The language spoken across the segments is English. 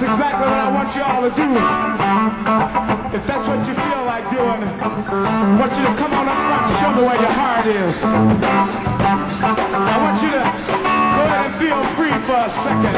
That's exactly what I want you all to do. If that's what you feel like doing, I want you to come on up front and show me where your heart is. I want you to go ahead and feel free for a second.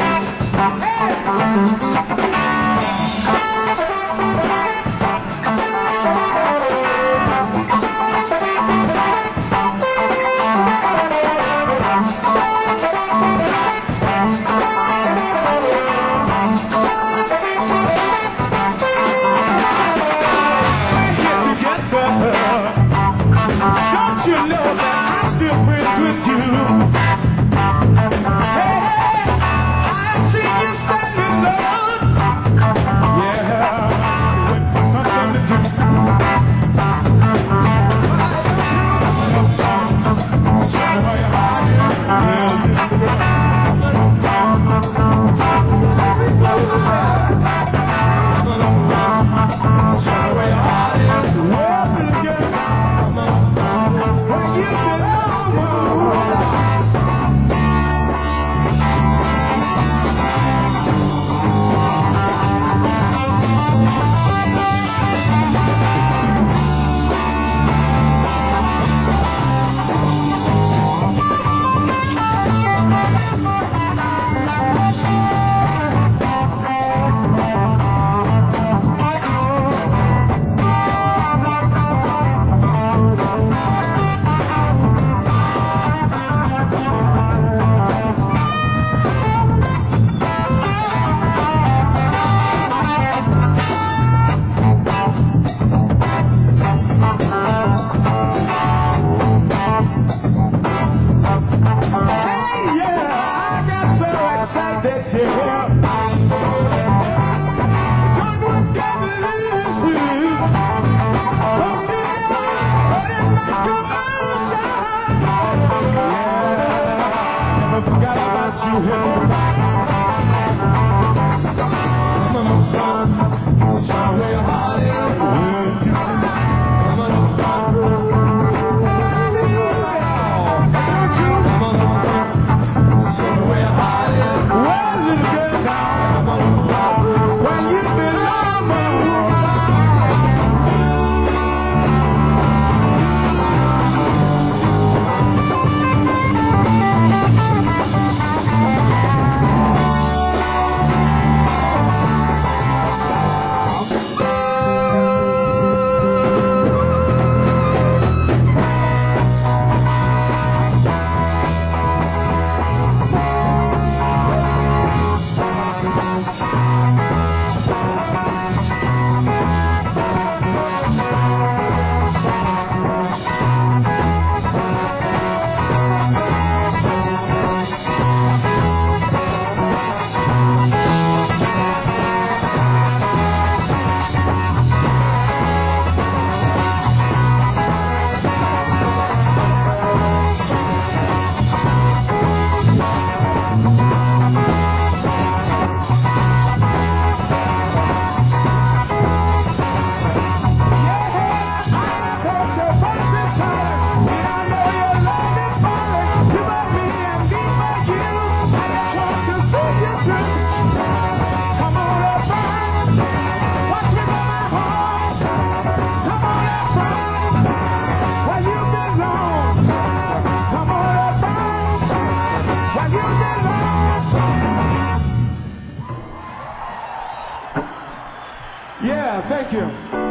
Thank you.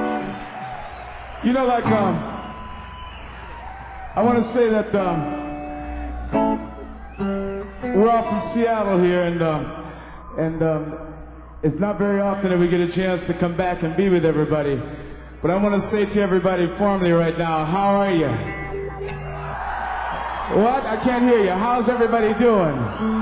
You know, like, I want to say that we're all from Seattle here, and it's not very often that we get a chance to come back and be with everybody. But I want to say to everybody formally right now, how are you? What? I can't hear you. How's everybody doing?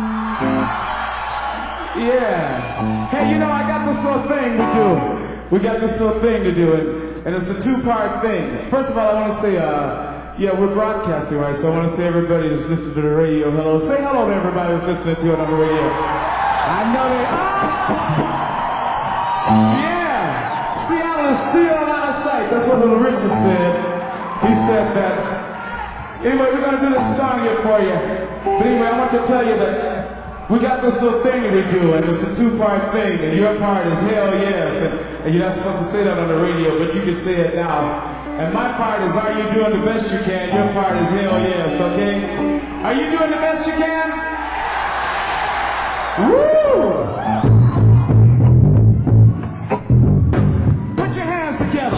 Yeah. Hey, you know, I got this little thing to do. We got this little thing to do, and it's a two-part thing. First of all, I want to say, yeah, we're broadcasting, right? So I want to say everybody that's listening to the radio, hello. Say hello to everybody that's listening to it on the radio. I know they are. Yeah. Seattle is still out of sight. That's what Little Richard said. He said that. Anyway, we're going to do this song here for you. But anyway, I want to tell you that We got this little thing that we do, and it's a two-part thing, and your part is hell yes, and you're not supposed to say that on the radio, but you can say it now. And my part is, are you doing the best you can? Your part is hell yes, okay? Are you doing the best you can? Woo! Put your hands together.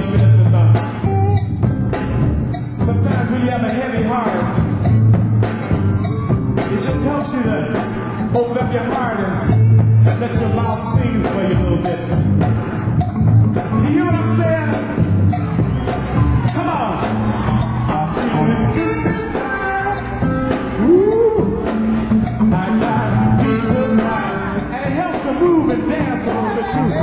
said that sometimes when you have a heavy heart, it just helps you to open up your heart and let your mouth sing for you a little bit. You hear what I'm saying? Come on. Ooh, I got peace of mind. And it helps to move and dance a little bit too.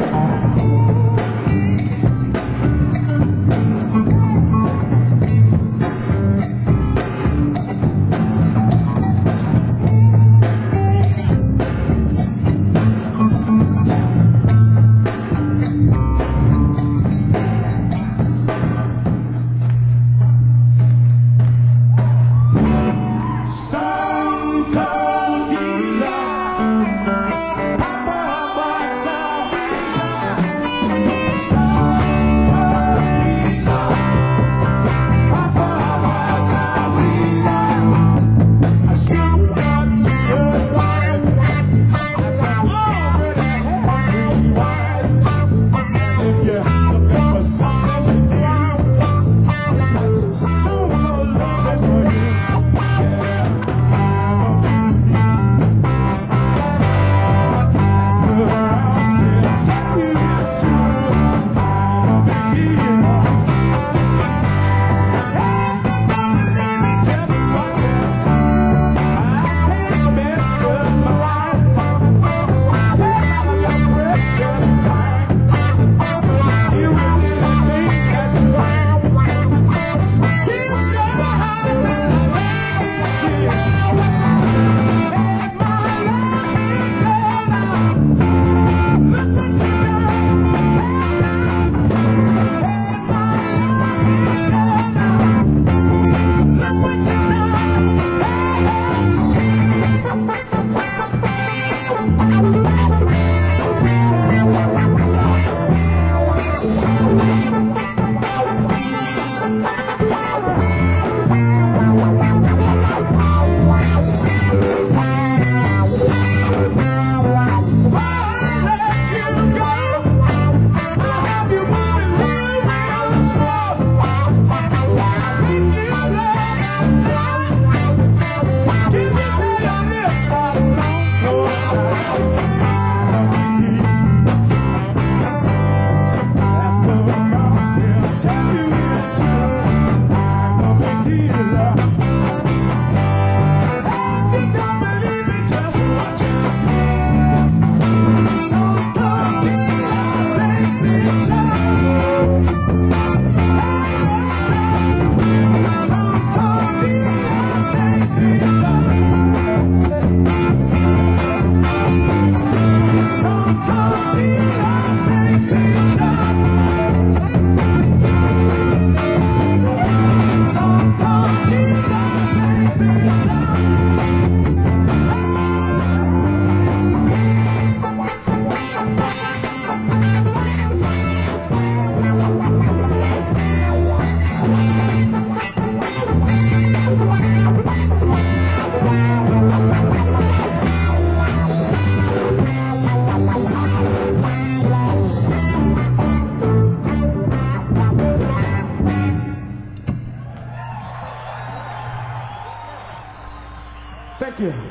Thank you.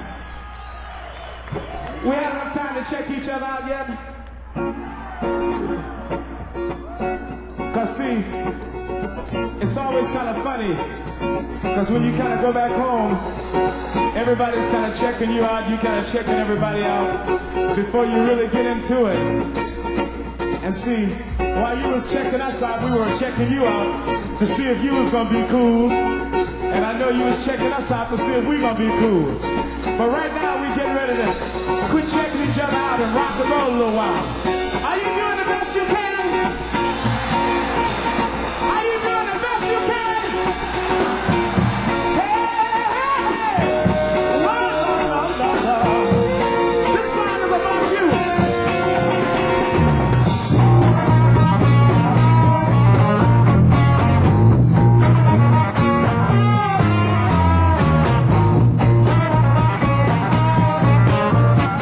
We had enough time to check each other out yet? Cause see, it's always kind of funny, because when you kind of go back home, everybody's kind of checking you out, you kind of checking everybody out before you really get into it. And see, while you was checking us out, we were checking you out to see if you was gonna be cool. And I know you was checking us out to see if we gonna be cool. But right now we getting ready to quit checking each other out and rock and roll a little while. Are you doing the best you can? Are you doing the best you can? Hey, hey, hey! La, la, la, la, la. This song is about you.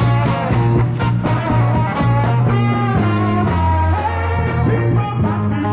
People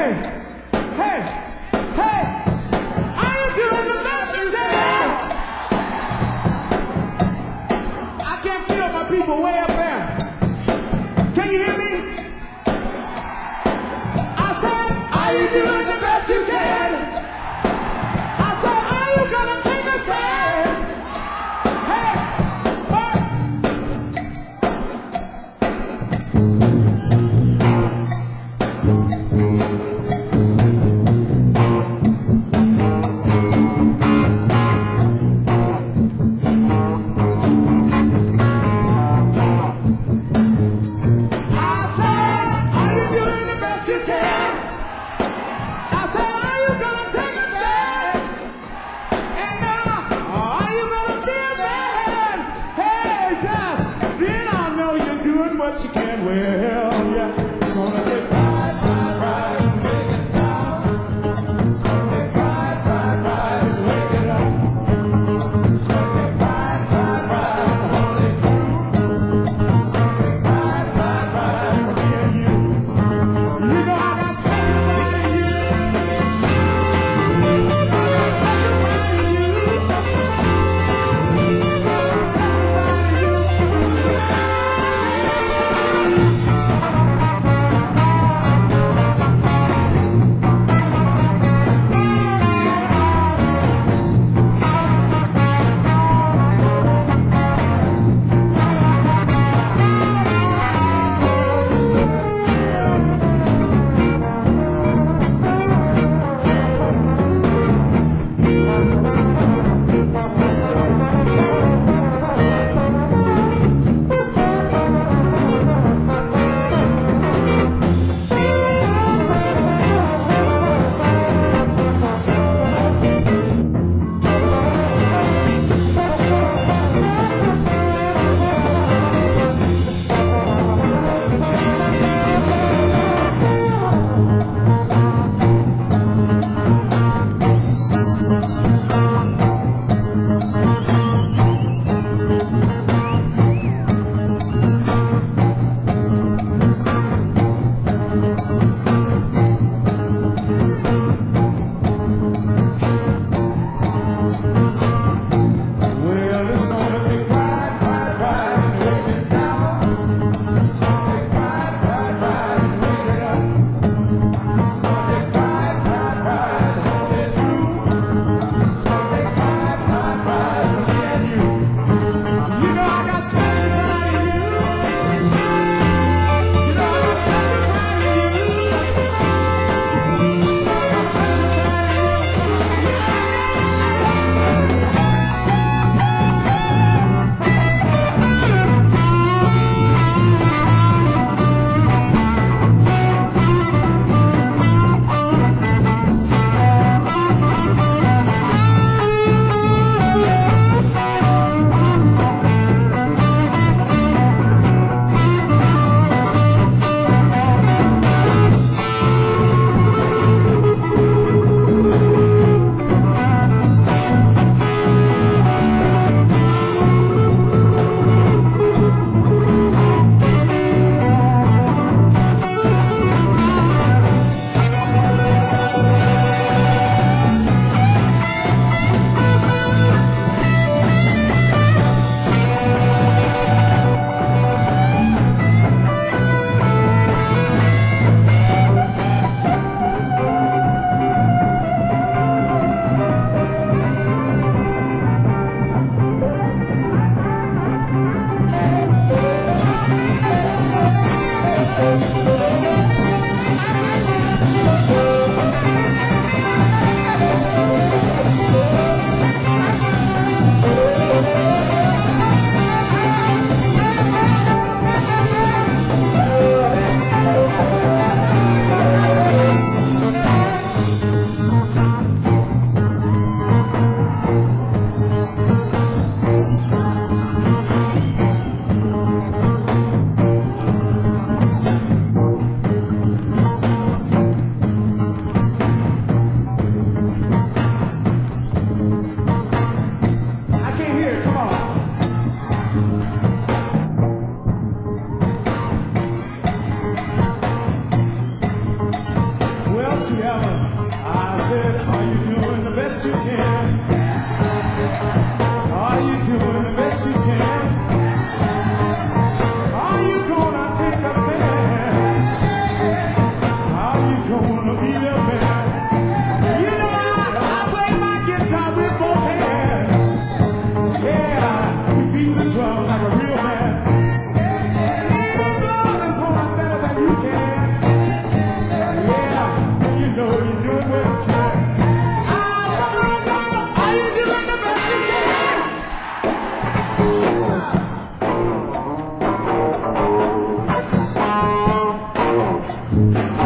Hey, hey, hey, are you doing the best you can? I can feel my people way up there. Can you hear me? I said, are you doing the best you can? I said, are you gonna take a stand? Hey, what you can, well, yeah, it's gonna take right, and break it down. It's gonna take right, and wake it up. It's gonna take right, and hold it through. It's gonna take right, and forget you. You know I got special pride in you. I got special pride in you.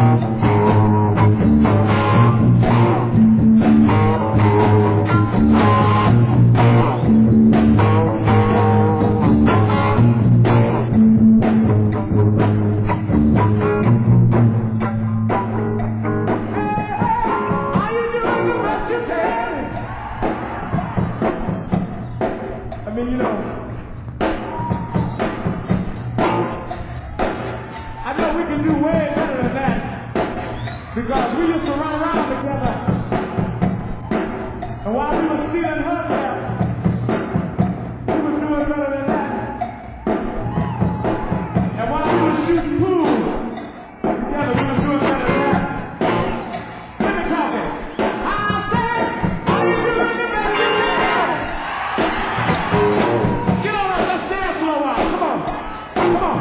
Because we used to run around together. And while we were stealing her laps, we were doing better than that. And while we were shooting pool together, we were doing better than that. Let me talk it. I said, are you doing the best you can? Get on up, let's dance for a while. Come on. Come on.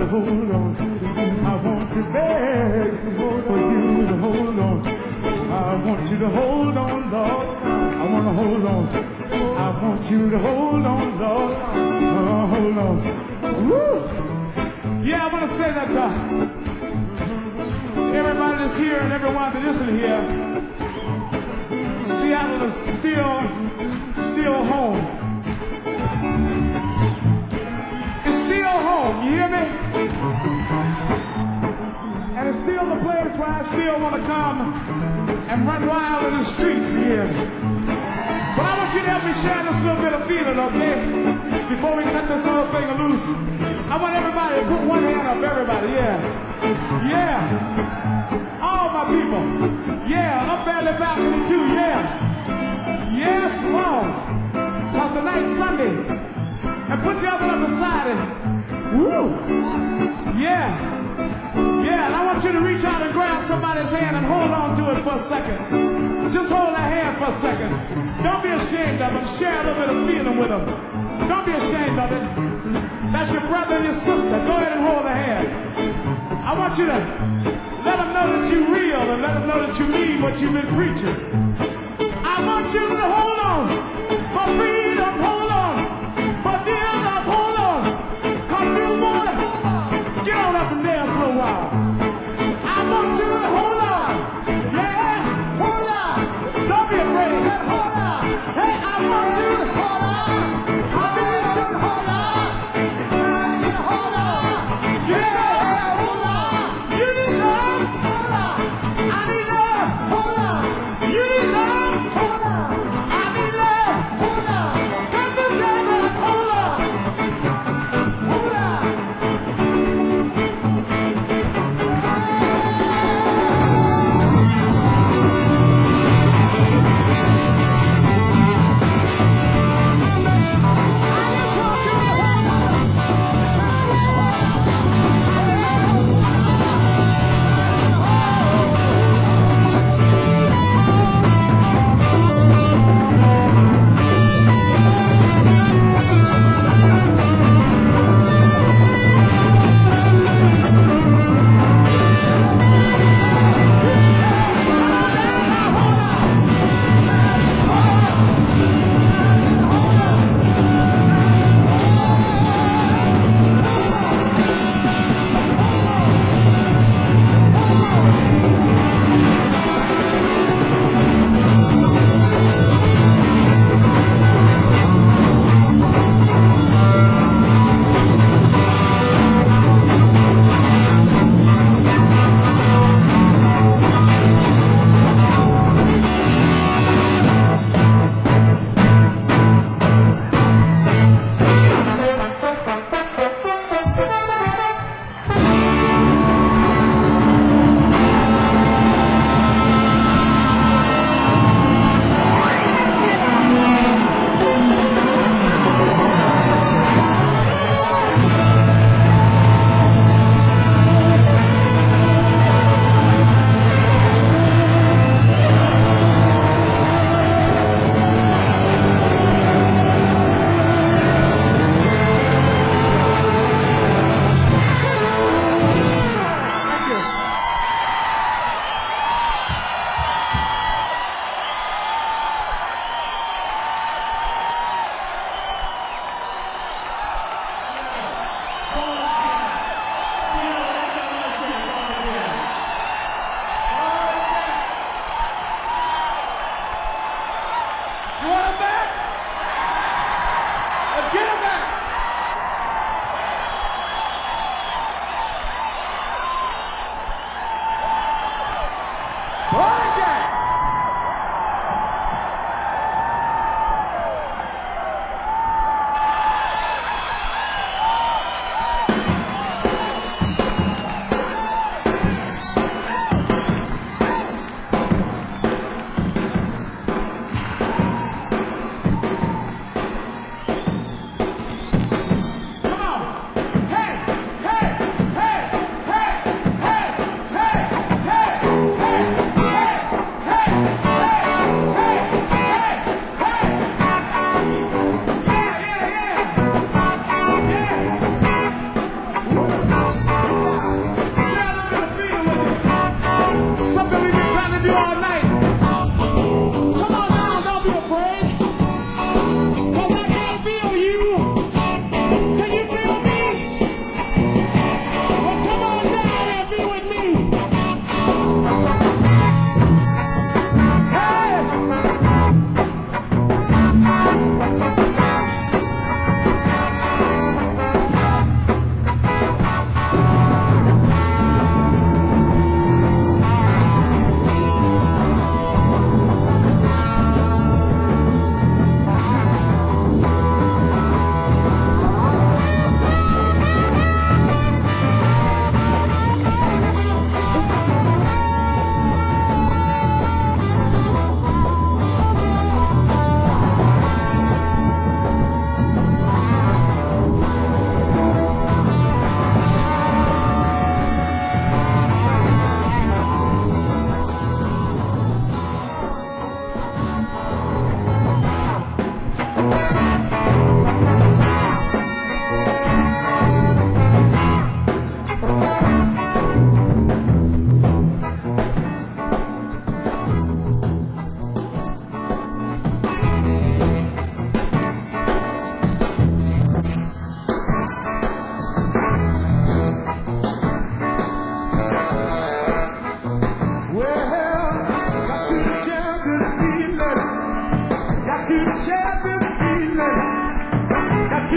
hold on. I want to beg for you to hold on. I want you to hold on, Lord. I want to hold on. I want you to hold on, Lord. Hold on. Woo! Yeah, I want to say that everybody that's here and everyone that isn't here, Seattle is still home. It's still home, you hear me? And it's still the place where I still want to come and run wild in the streets here. But I want you to help me share this little bit of feeling, okay? Before we cut this whole thing loose. I want everybody to put one hand up, everybody, yeah. Yeah. All my people. Yeah, up there in the balcony too, yeah. Yes, Lord. Because tonight's Sunday. And put the other one beside it. Woo! Yeah. Yeah, and I want you to reach out and grab somebody's hand and hold on to it for a second. Just hold that hand for a second. Don't be ashamed of them. Share a little bit of feeling with them. Don't be ashamed of it. That's your brother and your sister. Go ahead and hold the hand. I want you to let them know that you're real and let them know that you mean what you've been preaching. I want you to hold on for freedom, hold on for dear love, hold on. Cause you want to get on up and dance for a while. I want you to hold on. Yeah, hold on. Don't be afraid. Hold on. Hey, I want you to hold on. I need you to hold on. I need you to hold on. Yeah, hold on. You need love. Hold on. I need love. Hold on. You need love. Hold on. I need love. Hold on. Come together. Hold on. Hold on.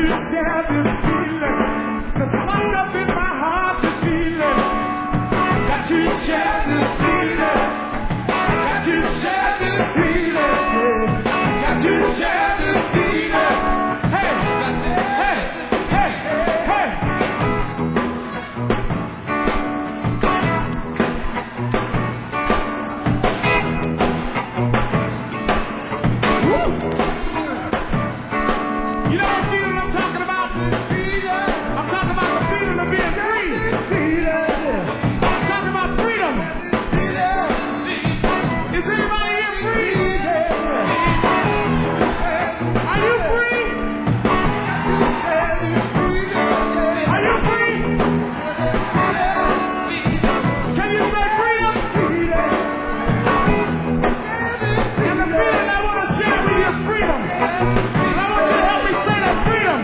to share this feeling. There's one up in my heart, this feeling. Got to share this feeling. Got to share this feeling. Got to share this feeling. Hey, hey, hey, hey. You know what feeling I'm talking about? I'm talking about the feeling of being free. I'm talking about freedom. Is anybody here free? Are you free? Are you free? Can you say freedom? And the feeling I want to share with you is freedom. And I want you to help me say that freedom.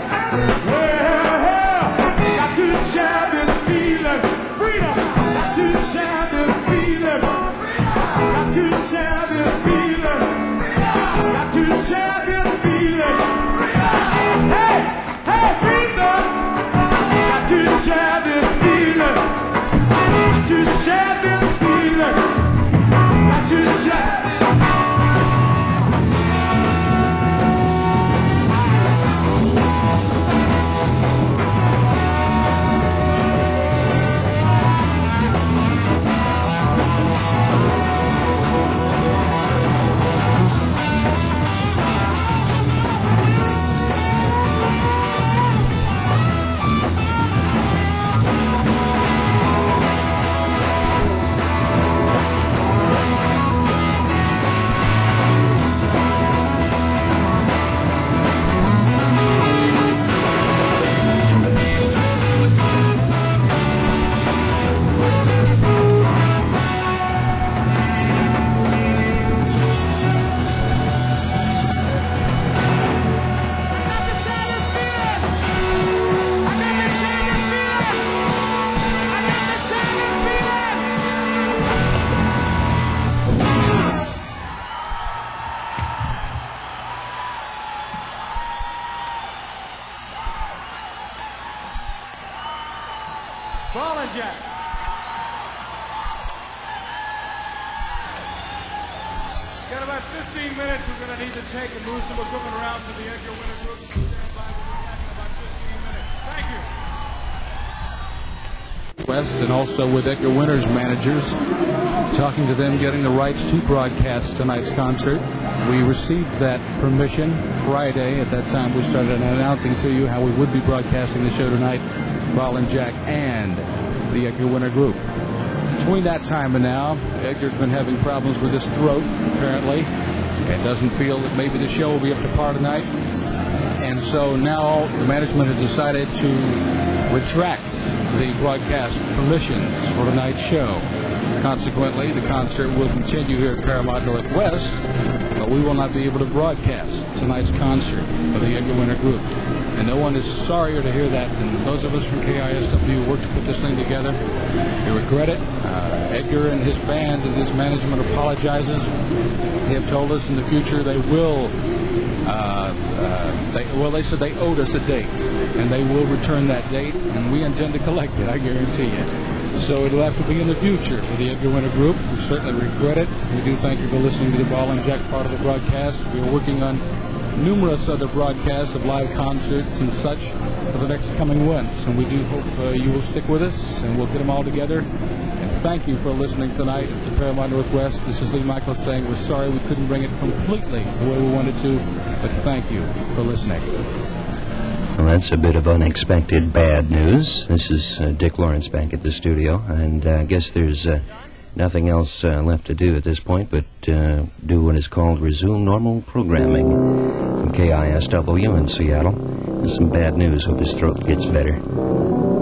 Well, got to share this feeling. Freedom. Got to share this feeling. Got to share this feeling. Got to share this feeling. Hey, hey, freedom. Got to share this feeling. Got to share this feeling. Got to share. Ball and Jack. Got about 15 minutes we're going to need to take and move some equipment around to the Edgar Winter Group. Stand by, we'll be back in about 15 minutes. Thank you. West and also with Edgar Winter's managers, talking to them, getting the rights to broadcast tonight's concert. We received that permission Friday. At that time, we started announcing to you how we would be broadcasting the show tonight, Ball and Jack and the Edgar Winter Group. Between that time and now, Edgar's been having problems with his throat, apparently, and doesn't feel that maybe the show will be up to par tonight. And so now the management has decided to retract the broadcast permissions for tonight's show. Consequently, the concert will continue here at Paramount Northwest, but we will not be able to broadcast tonight's concert for the Edgar Winter Group. And no one is sorrier to hear that than those of us from KISW who worked to put this thing together. We regret it. Edgar and his band and his management apologizes. They have told us in the future they will, they said they owed us a date, and they will return that date, and we intend to collect it, I guarantee you. So it'll have to be in the future for the Edgar Winter Group. We certainly regret it. We do thank you for listening to the Ball and Jack part of the broadcast. We are working on numerous other broadcasts of live concerts and such for the next coming months, and we do hope you will stick with us, and we'll get them all together. And thank you for listening tonight to Paramount Northwest. This is Lee Michaels saying we're sorry we couldn't bring it completely the way we wanted to, but thank you for listening. Well, that's a bit of unexpected bad news. This is Dick Lawrence back at the studio, and I guess there's nothing else left to do at this point but do what is called resume normal programming from KISW in Seattle. There's some bad news. Hope his throat gets better.